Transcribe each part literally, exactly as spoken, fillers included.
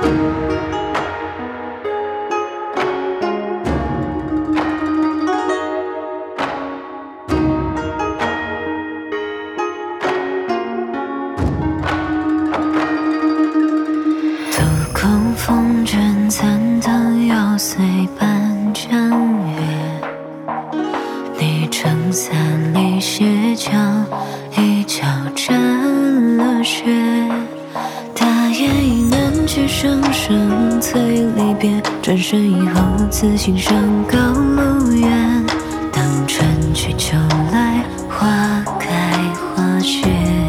风筝残灯摇碎半江月，你撑伞里斜桥，一脚沾了血。大雁已难解声声催离别，转身以后自行上高楼远。等春去秋来，花开花谢。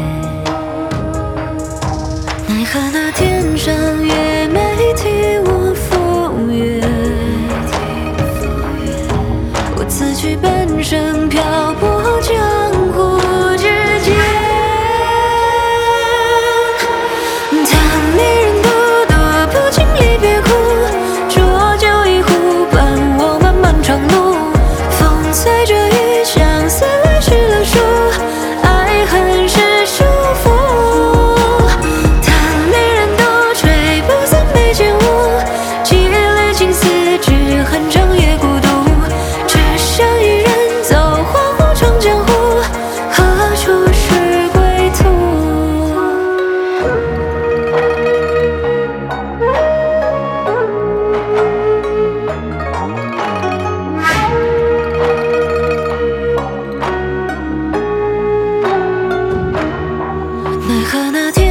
奈何那天上月没替我赴约，我此去半生漂泊江湖之间。叹离人独多，不经离别苦，浊酒一壶伴我漫漫长路。风随着雨，相思泪湿了书，爱恨是束缚。恨长夜孤独，只想一人走黄河闯江湖，何处是归途？奈何那天